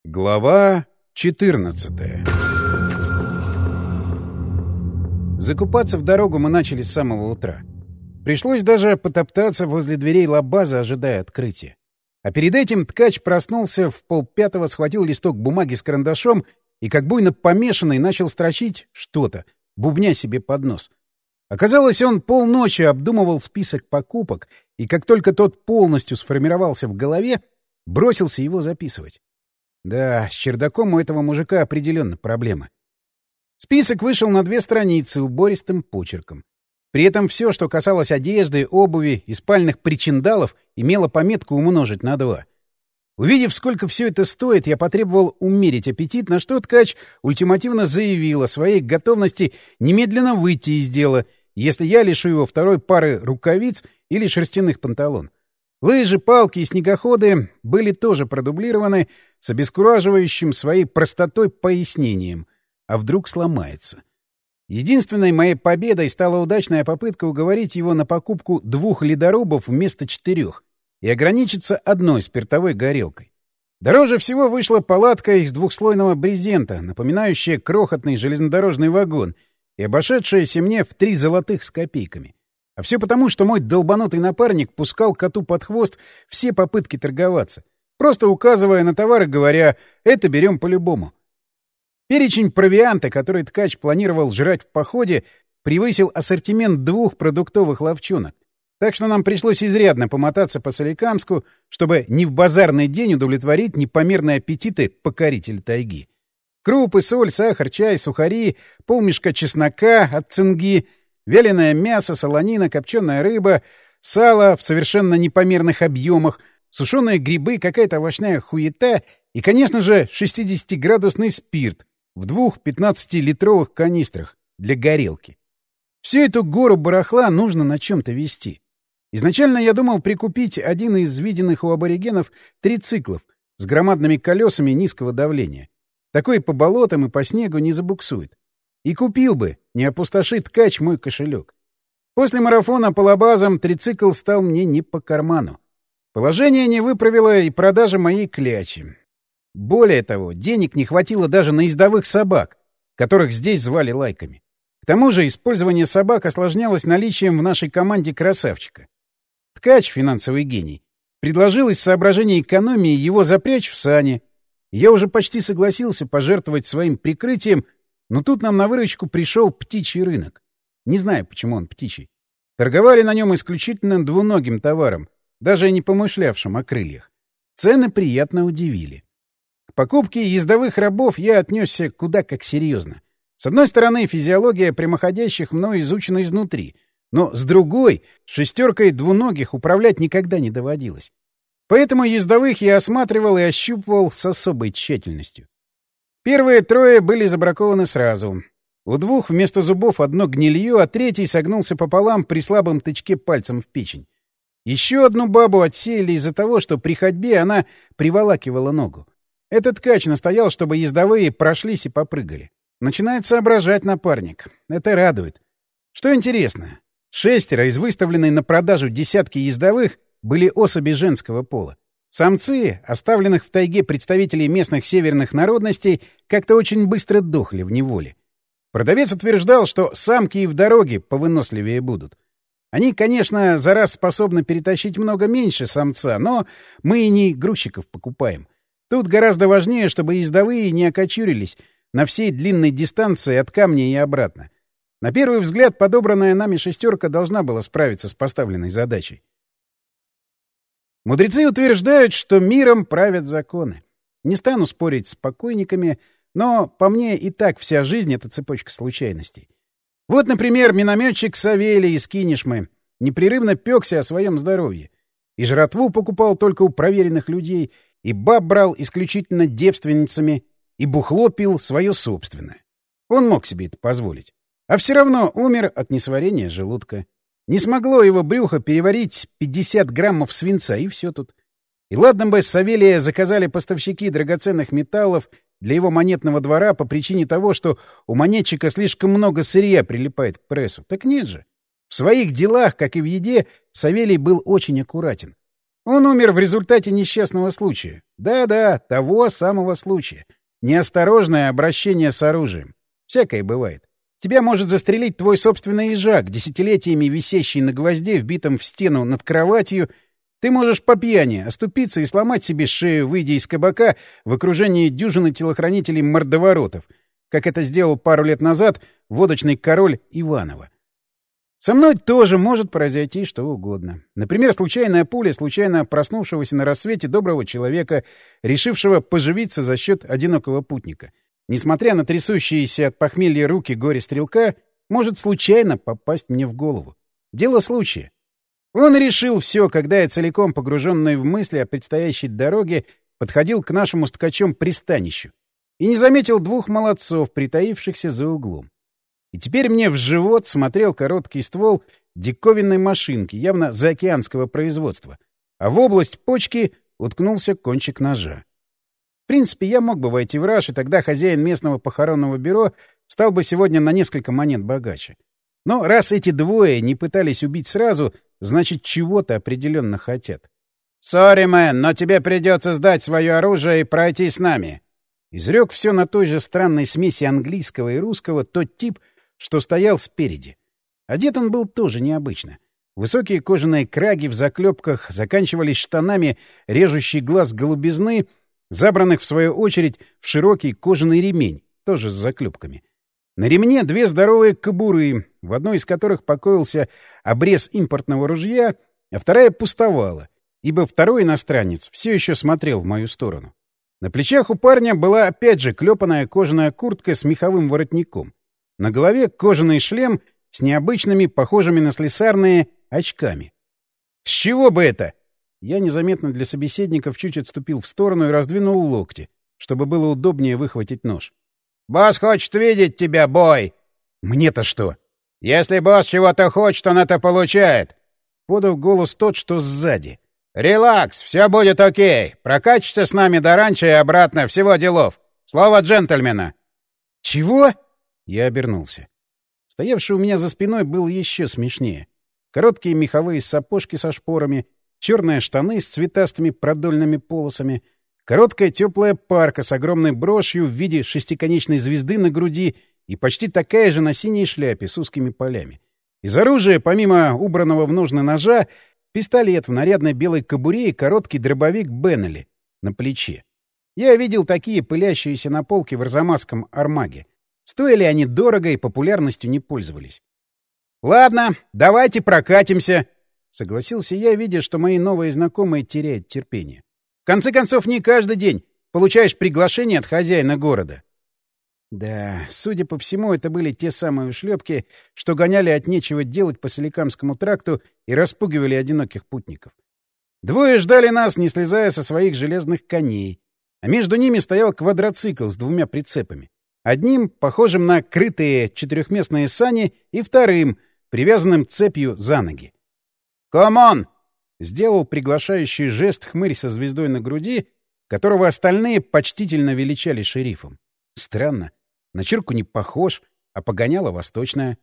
Глава 14. Закупаться в дорогу мы начали с самого утра. Пришлось даже потоптаться возле дверей лабаза, ожидая открытия. А перед этим ткач проснулся в 4:30, схватил листок бумаги с карандашом и, как буйно помешанный, начал строчить что-то, бубня себе под нос. Оказалось, он полночи обдумывал список покупок, и как только тот полностью сформировался в голове, бросился его записывать. Да, с чердаком у этого мужика определенно проблема. Список вышел на 2 страницы убористым почерком. При этом все, что касалось одежды, обуви и спальных причиндалов, имело пометку умножить на 2. Увидев, сколько все это стоит, я потребовал умерить аппетит, на что ткач ультимативно заявил о своей готовности немедленно выйти из дела, если я лишу его второй пары рукавиц или шерстяных панталон. Лыжи, палки и снегоходы были тоже продублированы с обескураживающим своей простотой пояснением. А вдруг сломается? Единственной моей победой стала удачная попытка уговорить его на покупку 2 ледорубов вместо 4 и ограничиться одной спиртовой горелкой. Дороже всего вышла палатка из 2-слойного брезента, напоминающая крохотный железнодорожный вагон и обошедшаяся мне в 3 золотых с копейками. А все потому, что мой долбанутый напарник пускал коту под хвост все попытки торговаться, просто указывая на товар и говоря: «Это берем по-любому». Перечень провианта, который ткач планировал жрать в походе, превысил ассортимент 2 продуктовых лавчонок, так что нам пришлось изрядно помотаться по Соликамску, чтобы не в базарный день удовлетворить непомерные аппетиты покорителя тайги. Крупы, соль, сахар, чай, сухари, полмешка чеснока от цинги, вяленое мясо, солонина, копченая рыба, сало в совершенно непомерных объемах, сушеные грибы, какая-то овощная хуета и, конечно же, 60-градусный спирт в 2 15-литровых канистрах для горелки. Всю эту гору барахла нужно на чем-то везти. Изначально я думал прикупить один из виденных у аборигенов трициклов с громадными колесами низкого давления. Такой по болотам и по снегу не забуксует. И купил бы, не опустошит ткач мой кошелек. После марафона по лабазам трицикл стал мне не по карману. Положение не выправило и продажа моей клячи. Более того, денег не хватило даже на ездовых собак, которых здесь звали лайками. К тому же использование собак осложнялось наличием в нашей команде красавчика. Ткач, финансовый гений, предложил из соображений экономии его запрячь в сани. Я уже почти согласился пожертвовать своим прикрытием, но тут нам на выручку пришел птичий рынок. Не знаю, почему он птичий. Торговали на нем исключительно двуногим товаром, даже не помышлявшим о крыльях. Цены приятно удивили. К покупке ездовых рабов я отнесся куда как серьезно. С одной стороны, физиология прямоходящих мной изучена изнутри, но с другой, с 6 двуногих управлять никогда не доводилось. Поэтому ездовых я осматривал и ощупывал с особой тщательностью. Первые 3 были забракованы сразу. У 2 вместо зубов одно гнилье, а 3 согнулся пополам при слабом тычке пальцем в печень. Еще одну бабу отсеяли из-за того, что при ходьбе она приволакивала ногу. Этот ткач настоял, чтобы ездовые прошлись и попрыгали. Начинает соображать напарник. Это радует. Что интересно, 6 из выставленной на продажу десятки ездовых были особи женского пола. Самцы, оставленных в тайге представителей местных северных народностей, как-то очень быстро дохли в неволе. Продавец утверждал, что самки и в дороге повыносливее будут. Они, конечно, за раз способны перетащить много меньше самца, но мы и не грузчиков покупаем. Тут гораздо важнее, чтобы ездовые не окочурились на всей длинной дистанции от камня и обратно. На первый взгляд, подобранная нами 6 должна была справиться с поставленной задачей. Мудрецы утверждают, что миром правят законы. Не стану спорить с покойниками, но по мне и так вся жизнь — это цепочка случайностей. Вот, например, минометчик Савелий из Кинешмы непрерывно пёкся о своем здоровье. И жратву покупал только у проверенных людей, и баб брал исключительно девственницами, и бухло пил свое собственное. Он мог себе это позволить. А все равно умер от несварения желудка. Не смогло его брюхо переварить 50 граммов свинца, и все тут. И ладно бы Савелия заказали поставщики драгоценных металлов для его монетного двора по причине того, что у монетчика слишком много сырья прилипает к прессу. Так нет же. В своих делах, как и в еде, Савелий был очень аккуратен. Он умер в результате несчастного случая. Да-да, того самого случая. Неосторожное обращение с оружием. Всякое бывает. Тебя может застрелить твой собственный ежак, десятилетиями висящий на гвозде, вбитом в стену над кроватью. Ты можешь по пьяни оступиться и сломать себе шею, выйдя из кабака в окружении дюжины телохранителей-мордоворотов, как это сделал пару лет назад водочный король Иваново. Со мной тоже может произойти что угодно. Например, случайная пуля случайно проснувшегося на рассвете доброго человека, решившего поживиться за счет одинокого путника. Несмотря на трясущиеся от похмелья руки горе-стрелка, может случайно попасть мне в голову. Дело случая. Он решил все, когда я, целиком погруженный в мысли о предстоящей дороге, подходил к нашему с ткачом пристанищу и не заметил двух молодцов, притаившихся за углом. И теперь мне в живот смотрел короткий ствол диковинной машинки, явно заокеанского производства, а в область почки уткнулся кончик ножа. В принципе, я мог бы войти в раж, и тогда хозяин местного похоронного бюро стал бы сегодня на несколько монет богаче. Но раз эти двое не пытались убить сразу, значит, чего-то определенно хотят. «Сори, мэн, но тебе придется сдать свое оружие и пройти с нами», — изрек все на той же странной смеси английского и русского тот тип, что стоял спереди. Одет он был тоже необычно. Высокие кожаные краги в заклепках заканчивались штанами, режущий глаз голубизны, забранных, в свою очередь, в широкий кожаный ремень, тоже с заклепками. На ремне две здоровые кобуры, в одной из которых покоился обрез импортного ружья, а вторая пустовала, ибо второй иностранец все еще смотрел в мою сторону. На плечах у парня была опять же клепаная кожаная куртка с меховым воротником. На голове кожаный шлем с необычными, похожими на слесарные, очками. «С чего бы это?» Я незаметно для собеседников чуть отступил в сторону и раздвинул локти, чтобы было удобнее выхватить нож. «Босс хочет видеть тебя, бой!» «Мне-то что?» «Если босс чего-то хочет, он это получает!» Подал голос тот, что сзади. «Релакс, все будет окей. Прокачешься с нами до ранчо и обратно, всего делов. Слово джентльмена!» «Чего?» Я обернулся. Стоявший у меня за спиной был еще смешнее. Короткие меховые сапожки со шпорами, черные штаны с цветастыми продольными полосами, короткая теплая парка с огромной брошью в виде шестиконечной звезды на груди и почти такая же на синей шляпе с узкими полями. Из оружия, помимо убранного в ножны ножа, пистолет в нарядной белой кобуре и короткий дробовик Беннелли на плече. Я видел такие пылящиеся на полке в арзамасском армаге. Стоили они дорого и популярностью не пользовались. «Ладно, давайте прокатимся», — согласился я, видя, что мои новые знакомые теряют терпение. «В конце концов, не каждый день получаешь приглашение от хозяина города». Да, судя по всему, это были те самые ушлепки, что гоняли от нечего делать по Соликамскому тракту и распугивали одиноких путников. Двое ждали нас, не слезая со своих железных коней, а между ними стоял квадроцикл с двумя прицепами. Одним, похожим на крытые четырехместные сани, и вторым, привязанным цепью за ноги. «Комон!» — сделал приглашающий жест хмырь со звездой на груди, которого остальные почтительно величали шерифом. Странно. На чирку не похож, а погоняло восточное.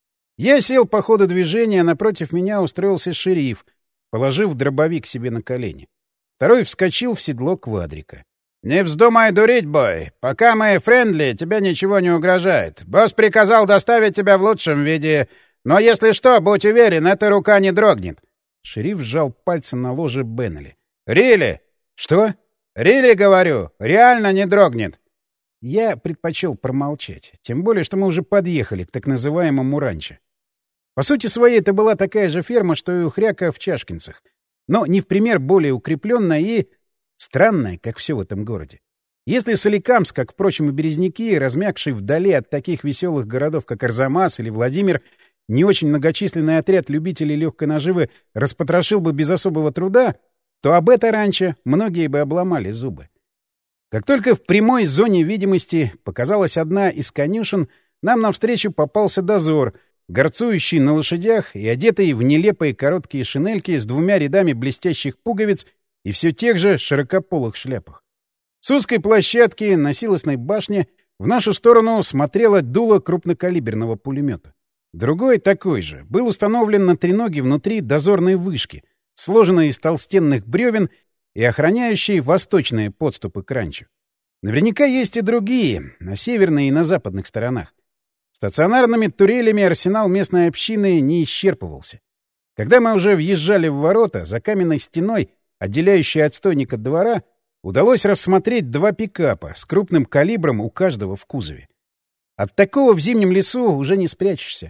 Я сел по ходу движения, а напротив меня устроился шериф, положив дробовик себе на колени. Второй вскочил в седло квадрика. «Не вздумай дурить, бой. Пока мы френдли, тебе ничего не угрожает. Босс приказал доставить тебя в лучшем виде. Но если что, будь уверен, эта рука не дрогнет». Шериф сжал пальцы на ложе Беннелли. «Рилли!» «Что?» «Рилли, говорю, реально не дрогнет». Я предпочел промолчать. Тем более, что мы уже подъехали к так называемому ранчо. По сути своей, это была такая же ферма, что и у Хряка в Чашкинцах. Но не в пример более укрепленная и... странное, как все в этом городе. Если Соликамск, как, впрочем, и Березники, размягший вдали от таких веселых городов, как Арзамас или Владимир, не очень многочисленный отряд любителей легкой наживы распотрошил бы без особого труда, то об это раньше многие бы обломали зубы. Как только в прямой зоне видимости показалась одна из конюшен, нам навстречу попался дозор, горцующий на лошадях и одетый в нелепые короткие шинельки с двумя рядами блестящих пуговиц и все тех же широкополых шляпах. С узкой площадки на силосной башне в нашу сторону смотрело дуло крупнокалиберного пулемета. Другой, такой же, был установлен на треноге внутри дозорной вышки, сложенной из толстенных бревен и охраняющей восточные подступы к ранчо. Наверняка есть и другие, на северной и на западных сторонах. Стационарными турелями арсенал местной общины не исчерпывался. Когда мы уже въезжали в ворота, за каменной стеной, отделяющей отстойник от двора, удалось рассмотреть 2 пикапа с крупным калибром у каждого в кузове. От такого в зимнем лесу уже не спрячешься.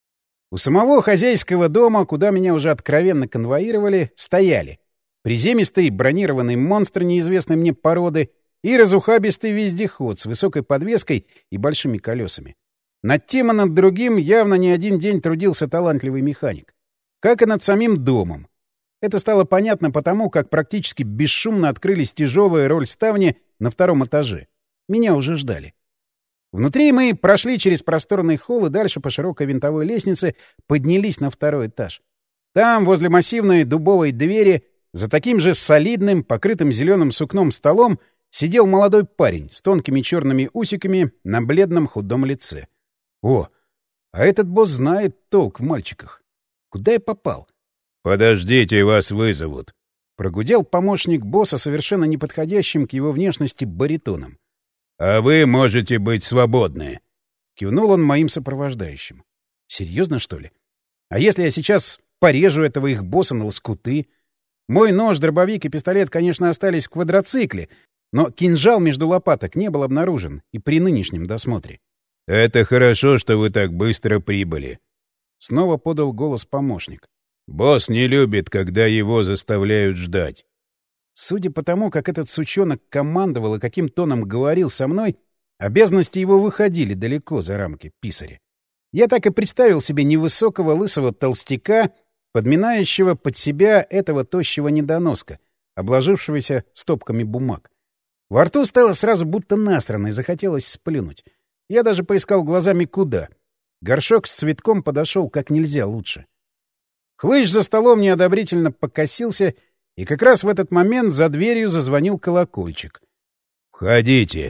У самого хозяйского дома, куда меня уже откровенно конвоировали, стояли приземистый бронированный монстр неизвестной мне породы и разухабистый вездеход с высокой подвеской и большими колесами. Над тем и над другим явно не один день трудился талантливый механик. Как и над самим домом. Это стало понятно потому, как практически бесшумно открылись тяжелые рольставни на 2-м этаже. Меня уже ждали. Внутри мы прошли через просторный холл и дальше по широкой винтовой лестнице поднялись на 2-й этаж. Там, возле массивной дубовой двери, за таким же солидным, покрытым зеленым сукном столом, сидел молодой парень с тонкими черными усиками на бледном худом лице. О, а этот босс знает толк в мальчиках. Куда я попал? «Подождите, вас вызовут», — прогудел помощник босса совершенно неподходящим к его внешности баритоном. «А вы можете быть свободны», — кивнул он моим сопровождающим. Серьезно, что ли? А если я сейчас порежу этого их босса на лоскуты? Мой нож, дробовик и пистолет, конечно, остались в квадроцикле, но кинжал между лопаток не был обнаружен и при нынешнем досмотре. «Это хорошо, что вы так быстро прибыли», — снова подал голос помощник. «Босс не любит, когда его заставляют ждать». Судя по тому, как этот сучонок командовал и каким тоном говорил со мной, обязанности его выходили далеко за рамки писаря. Я так и представил себе невысокого лысого толстяка, подминающего под себя этого тощего недоноска, обложившегося стопками бумаг. Во рту стало сразу будто насрано и захотелось сплюнуть. Я даже поискал глазами куда. Горшок с цветком подошел как нельзя лучше. Хлыщ за столом неодобрительно покосился, и как раз в этот момент за дверью зазвонил колокольчик. «Входите!»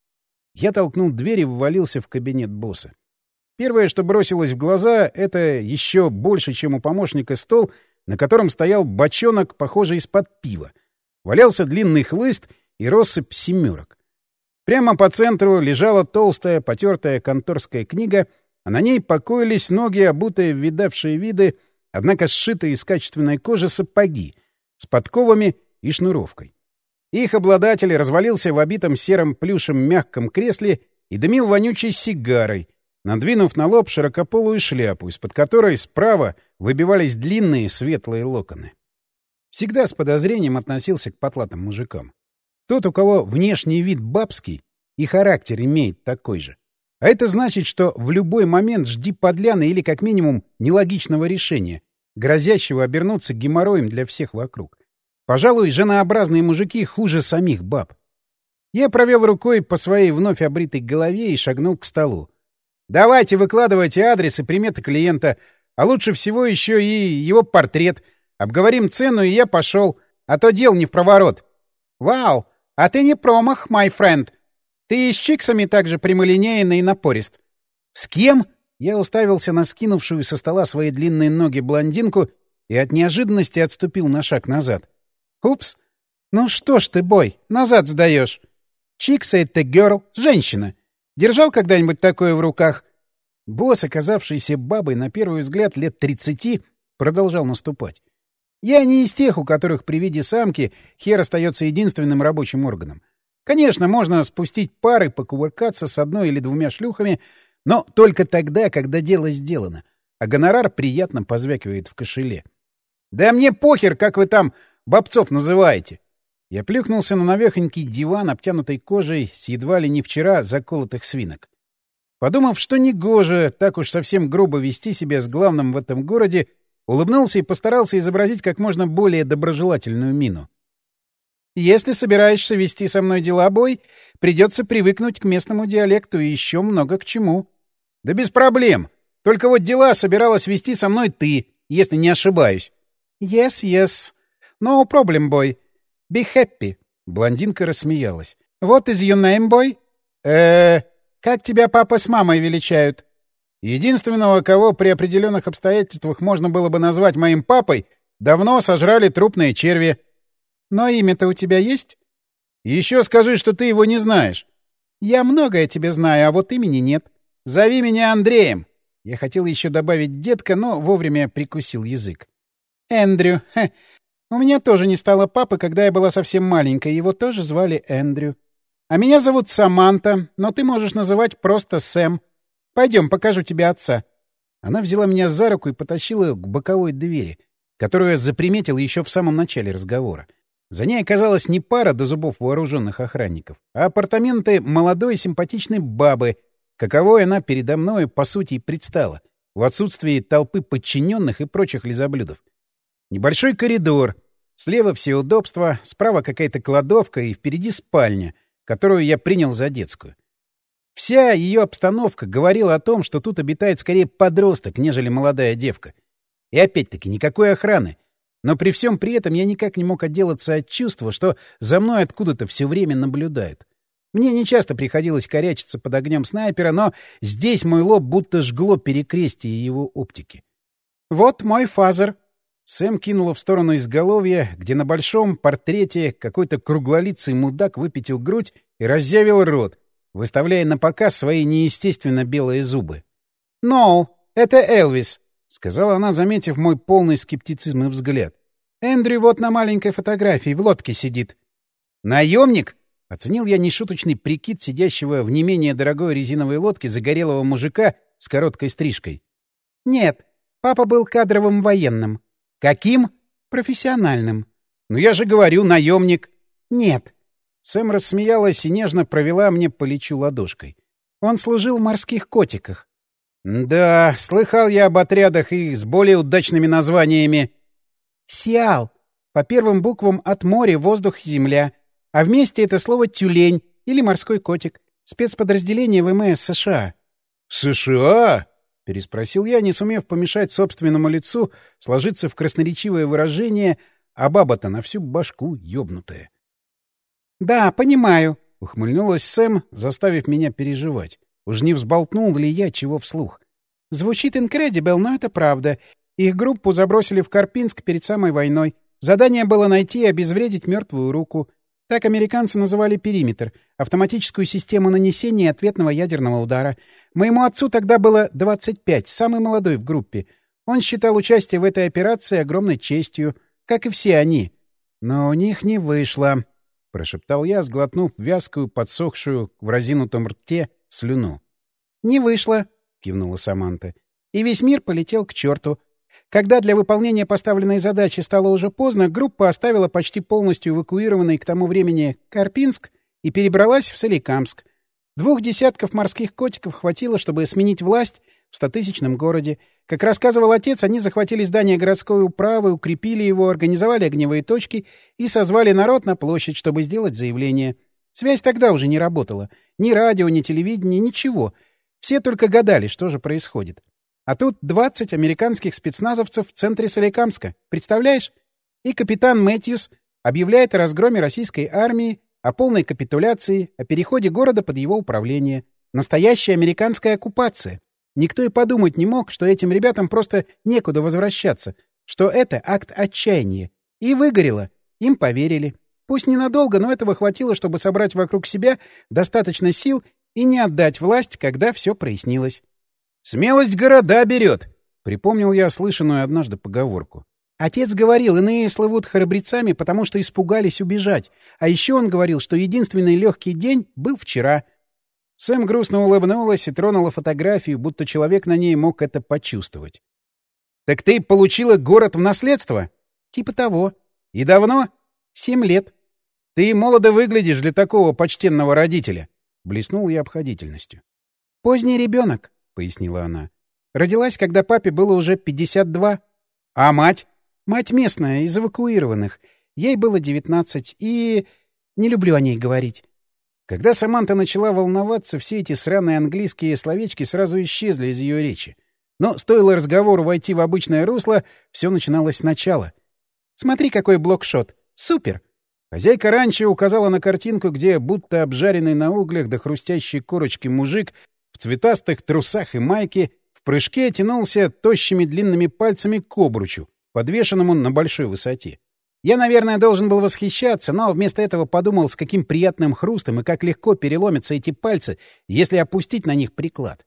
Я толкнул дверь и ввалился в кабинет босса. Первое, что бросилось в глаза, — это еще больше, чем у помощника, стол, на котором стоял бочонок, похожий из-под пива. Валялся длинный хлыст и россыпь семерок. Прямо по центру лежала толстая, потертая конторская книга, а на ней покоились ноги, обутые в видавшие виды, однако сшитые из качественной кожи сапоги, с подковами и шнуровкой. Их обладатель развалился в обитом серым плюшем мягком кресле и дымил вонючей сигарой, надвинув на лоб широкополую шляпу, из-под которой справа выбивались длинные светлые локоны. Всегда с подозрением относился к потлатым мужикам. Тот, у кого внешний вид бабский, и характер имеет такой же. А это значит, что в любой момент жди подляны или, как минимум, нелогичного решения, грозящего обернуться геморроем для всех вокруг. Пожалуй, женообразные мужики хуже самих баб. Я провел рукой по своей вновь обритой голове и шагнул к столу. «Давайте, выкладывайте адрес и приметы клиента, а лучше всего еще и его портрет. Обговорим цену, и я пошел, а то дел не впроворот». «Вау! А ты не промах, my friend. Ты и с чиксами также прямолинейный и напорист». «С кем?» Я уставился на скинувшую со стола свои длинные ноги блондинку и от неожиданности отступил на шаг назад. «Упс! Ну что ж ты, бой, назад сдаешь. Чикса — это герл, женщина. Держал когда-нибудь такое в руках?» Босс, оказавшийся бабой на первый взгляд лет 30, продолжал наступать. Я не из тех, у которых при виде самки хер остается единственным рабочим органом. Конечно, можно спустить пары, покувыркаться с одной или двумя шлюхами, но только тогда, когда дело сделано, а гонорар приятно позвякивает в кошеле. «Да мне похер, как вы там бобцов называете!» Я плюхнулся на навехонький диван, обтянутый кожей с едва ли не вчера заколотых свинок. Подумав, что негоже так уж совсем грубо вести себя с главным в этом городе, улыбнулся и постарался изобразить как можно более доброжелательную мину. «Если собираешься вести со мной дела, бой, придется привыкнуть к местному диалекту и еще много к чему». «Да без проблем. Только вот дела собиралась вести со мной ты, если не ошибаюсь». «Yes, yes. No problem, boy. Be happy». Блондинка рассмеялась. «What is your name, boy?» Как тебя папа с мамой величают?» Единственного, кого при определенных обстоятельствах можно было бы назвать моим папой, Давно сожрали трупные черви. Но имя-то у тебя есть? Еще скажи, что ты его не знаешь. Я многое тебе знаю, а вот имени нет. Зови меня Андреем. Я хотел еще добавить детка, но вовремя прикусил язык. Эндрю. Хе. У меня тоже не стало папы, когда я была совсем маленькой. Его тоже звали Эндрю. А меня зовут Саманта, но ты можешь называть просто Сэм. Пойдем, покажу тебе отца. Она взяла меня за руку и потащила к боковой двери, которую я заприметил еще в самом начале разговора. За ней оказалась не пара до зубов вооруженных охранников, а апартаменты молодой симпатичной бабы, каковой она передо мной, по сути, и предстала, в отсутствии толпы подчиненных и прочих лизоблюдов. Небольшой коридор, слева все удобства, справа какая-то кладовка и впереди спальня, которую я принял за детскую. Вся ее обстановка говорила о том, что тут обитает скорее подросток, нежели молодая девка. И опять-таки никакой охраны. Но при всем при этом я никак не мог отделаться от чувства, что за мной откуда-то все время наблюдают. Мне нечасто приходилось корячиться под огнем снайпера, но здесь мой лоб будто жгло перекрестие его оптики. «Вот мой фазер». Сэм кинула в сторону изголовья, где на большом портрете какой-то круглолицый мудак выпятил грудь и разъявил рот, выставляя на показ свои неестественно белые зубы. «No, это Элвис», — сказала она, заметив мой полный скептицизм и взгляд. «Эндрю вот на маленькой фотографии в лодке сидит». «Наемник?» — оценил я нешуточный прикид сидящего в не менее дорогой резиновой лодке загорелого мужика с короткой стрижкой. «Нет, папа был кадровым военным». «Каким?» «Профессиональным». «Ну я же говорю, наемник». «Нет». Сэм рассмеялась и нежно провела мне по плечу ладошкой. «Он служил в морских котиках». «Да, слыхал я об отрядах и с более удачными названиями». «Сиал. По первым буквам от моря, воздух и земля. А вместе это слово «тюлень» или «морской котик». Спецподразделение ВМС США». «США?» — переспросил я, не сумев помешать собственному лицу сложиться в красноречивое выражение, а баба-то на всю башку ёбнутая. «Да, понимаю», — ухмыльнулась Сэм, заставив меня переживать. Уж не взболтнул ли я чего вслух? «Звучит incredible, но это правда. Их группу забросили в Карпинск перед самой войной. Задание было найти и обезвредить мертвую руку. Так американцы называли периметр — автоматическую систему нанесения и ответного ядерного удара. Моему отцу тогда было 25, самый молодой в группе. Он считал участие в этой операции огромной честью, как и все они. Но у них не вышло», — прошептал я, сглотнув вязкую, подсохшую в разинутом рте слюну. «Не вышло», — кивнула Саманта. «И весь мир полетел к черту. Когда для выполнения поставленной задачи стало уже поздно, группа оставила почти полностью эвакуированный к тому времени Карпинск и перебралась в Соликамск. 2 десятков морских котиков хватило, чтобы сменить власть в 100-тысячном городе. Как рассказывал отец, они захватили здание городской управы, укрепили его, организовали огневые точки и созвали народ на площадь, чтобы сделать заявление. Связь тогда уже не работала. Ни радио, ни телевидение, ничего. Все только гадали, что же происходит. А тут 20 американских спецназовцев в центре Соликамска. Представляешь? И капитан Мэтьюс объявляет о разгроме российской армии, о полной капитуляции, о переходе города под его управление. Настоящая американская оккупация. Никто и подумать не мог, что этим ребятам просто некуда возвращаться, что это акт отчаяния. И выгорело. Им поверили. Пусть ненадолго, но этого хватило, чтобы собрать вокруг себя достаточно сил и не отдать власть, когда все прояснилось. «Смелость города берет», — припомнил я слышанную однажды поговорку. Отец говорил, иные слывут храбрецами, потому что испугались убежать. А еще он говорил, что единственный легкий день был вчера. Сэм грустно улыбнулась и тронула фотографию, будто человек на ней мог это почувствовать. «Так ты получила город в наследство?» «Типа того». «И давно?» 7 лет. «Ты молодо выглядишь для такого почтенного родителя», — блеснул я обходительностью. «Поздний ребенок», — пояснила она. «Родилась, когда папе было уже 52. А мать?» «Мать местная, из эвакуированных. Ей было 19. И... не люблю о ней говорить». Когда Саманта начала волноваться, все эти сраные английские словечки сразу исчезли из ее речи. Но стоило разговору войти в обычное русло, все начиналось сначала. «Смотри, какой блокшот! Супер!» Хозяйка ранчо указала на картинку, где будто обжаренный на углях до хрустящей корочки мужик в цветастых трусах и майке в прыжке тянулся тощими длинными пальцами к обручу, подвешенному на большой высоте. Я, наверное, должен был восхищаться, но вместо этого подумал, с каким приятным хрустом и как легко переломятся эти пальцы, если опустить на них приклад.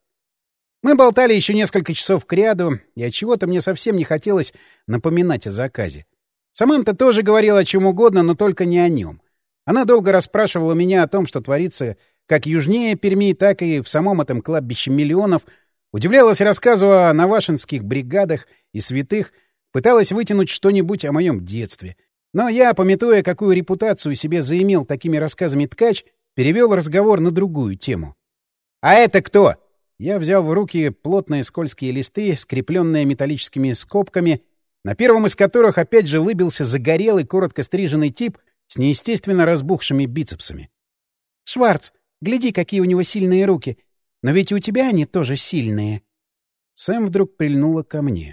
Мы болтали еще несколько часов кряду, и отчего-то мне совсем не хотелось напоминать о заказе. Саманта тоже говорила о чем угодно, но только не о нем. Она долго расспрашивала меня о том, что творится как южнее Перми, так и в самом этом кладбище миллионов, удивлялась рассказу о навашинских бригадах и святых, пыталась вытянуть что-нибудь о моем детстве. Но я, памятуя, какую репутацию себе заимел такими рассказами ткач, перевел разговор на другую тему. «А это кто?» Я взял в руки плотные скользкие листы, скрепленные металлическими скобками, на первом из которых опять же лыбился загорелый, коротко стриженный тип с неестественно разбухшими бицепсами. «Шварц, гляди, какие у него сильные руки! Но ведь и у тебя они тоже сильные!» Сэм вдруг прильнула ко мне.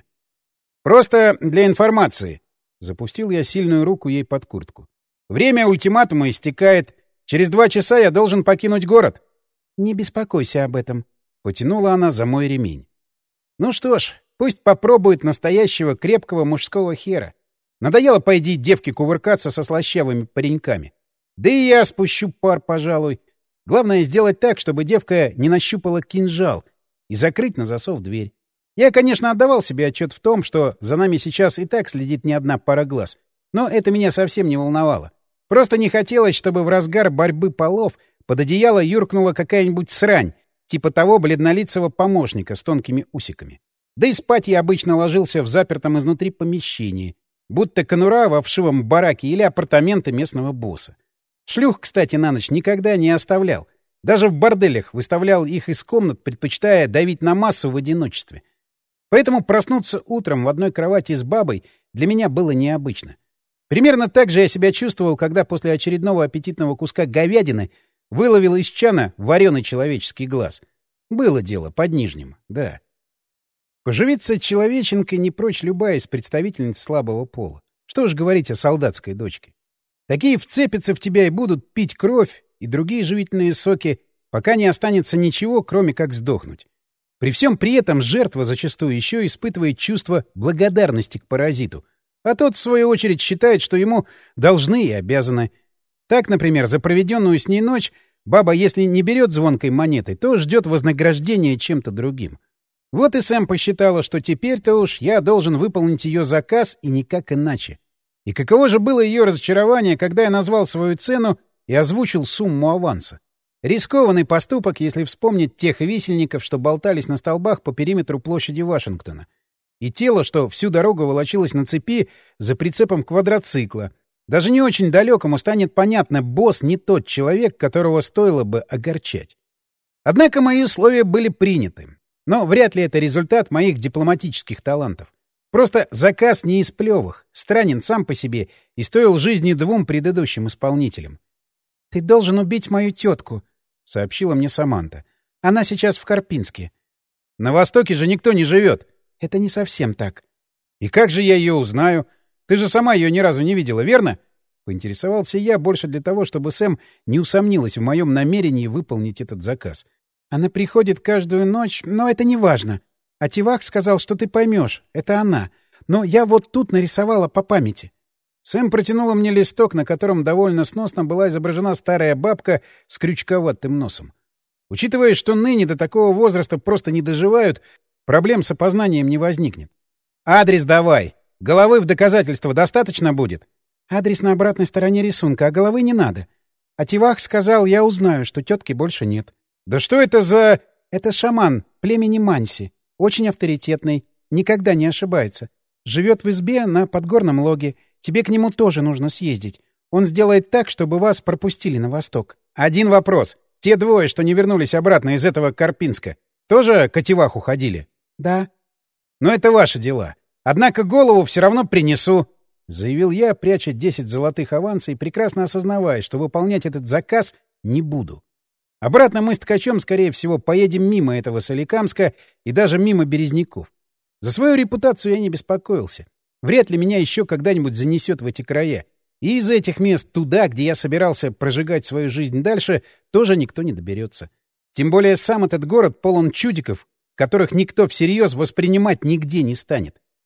«Просто для информации!» Запустил я сильную руку ей под куртку. «Время ультиматума истекает. Через 2 часа я должен покинуть город». «Не беспокойся об этом», — потянула она за мой ремень. «Ну что ж, пусть попробует настоящего крепкого мужского хера. Надоело, пойди, девке кувыркаться со слащавыми пареньками. Да и я спущу пар, пожалуй. Главное сделать так, чтобы девка не нащупала кинжал, и закрыть на засов дверь. Я, конечно, отдавал себе отчет в том, что за нами сейчас и так следит не одна пара глаз, но это меня совсем не волновало. Просто не хотелось, чтобы в разгар борьбы полов под одеяло юркнула какая-нибудь срань, типа того бледнолицего помощника с тонкими усиками. Да и спать я обычно ложился в запертом изнутри помещении, будто конура во вшивом бараке или апартаменты местного босса. Шлюх, кстати, на ночь никогда не оставлял. Даже в борделях выставлял их из комнат, предпочитая давить на массу в одиночестве. Поэтому проснуться утром в одной кровати с бабой для меня было необычно. Примерно так же я себя чувствовал, когда после очередного аппетитного куска говядины выловил из чана вареный человеческий глаз. Было дело под Нижним, да. Поживиться человеченкой не прочь любая из представительниц слабого пола. Что уж говорить о солдатской дочке. Такие вцепятся в тебя и будут пить кровь и другие живительные соки, пока не останется ничего, кроме как сдохнуть. При всем при этом жертва зачастую еще испытывает чувство благодарности к паразиту, а тот, в свою очередь, считает, что ему должны и обязаны. Так, например, за проведенную с ней ночь баба, если не берет звонкой монетой, то ждет вознаграждения чем-то другим. Вот и Сэм посчитала, что теперь-то уж я должен выполнить ее заказ и никак иначе. И каково же было ее разочарование, когда я назвал свою цену и озвучил сумму аванса. Рискованный поступок, если вспомнить тех висельников, что болтались на столбах по периметру площади Вашингтона. И тело, что всю дорогу волочилось на цепи за прицепом квадроцикла. Даже не очень далекому станет понятно, босс не тот человек, которого стоило бы огорчать. Однако мои условия были приняты. Но вряд ли это результат моих дипломатических талантов. Просто заказ не из плевых, странен сам по себе и стоил жизни 2 предыдущим исполнителям. «Ты должен убить мою тетку», — сообщила мне Саманта. «Она сейчас в Карпинске». «На Востоке же никто не живет». «Это не совсем так». «И как же я ее узнаю? Ты же сама ее ни разу не видела, верно?» Поинтересовался я больше для того, чтобы Сэм не усомнилась в моем намерении выполнить этот заказ. «Она приходит каждую ночь, но это не важно. А Тивах сказал, что ты поймешь. Это она. Но я вот тут нарисовала по памяти». Сэм протянула мне листок, на котором довольно сносно была изображена старая бабка с крючковатым носом. Учитывая, что ныне до такого возраста просто не доживают, проблем с опознанием не возникнет. «Адрес давай! Головы в доказательство достаточно будет?» «Адрес на обратной стороне рисунка, а головы не надо. А Тивах сказал, я узнаю, что тетки больше нет». «Да что это за...» «Это шаман племени Манси. Очень авторитетный. Никогда не ошибается. Живет в избе на подгорном логе. Тебе к нему тоже нужно съездить. Он сделает так, чтобы вас пропустили на восток». «Один вопрос. Те 2, что не вернулись обратно из этого Карпинска, тоже к Ативаху ходили?» «Да». «Но это ваши дела. Однако голову все равно принесу», — заявил я, пряча 10 золотых аванса и прекрасно осознавая, что выполнять этот заказ не буду. Обратно мы с ткачом, скорее всего, поедем мимо этого Соликамска и даже мимо Березняков. За свою репутацию я не беспокоился. Вряд ли меня еще когда-нибудь занесет в эти края. И из этих мест туда, где я собирался прожигать свою жизнь дальше, тоже никто не доберется. Тем более сам этот город полон чудиков, которых никто всерьез воспринимать нигде не станет.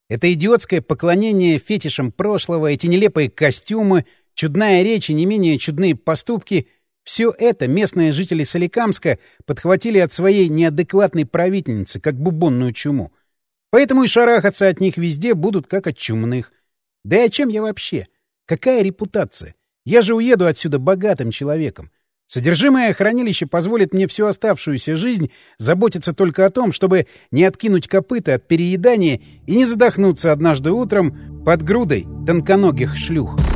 Это идиотское поклонение фетишам прошлого, эти нелепые костюмы, чудная речь и не менее чудные поступки — все это местные жители Соликамска подхватили от своей неадекватной правительницы, как бубонную чуму. Поэтому и шарахаться от них везде будут, как от чумных. Да и о чем я вообще? Какая репутация? Я же уеду отсюда богатым человеком. Содержимое хранилища позволит мне всю оставшуюся жизнь заботиться только о том, чтобы не откинуть копыта от переедания и не задохнуться однажды утром под грудой тонконогих шлюх.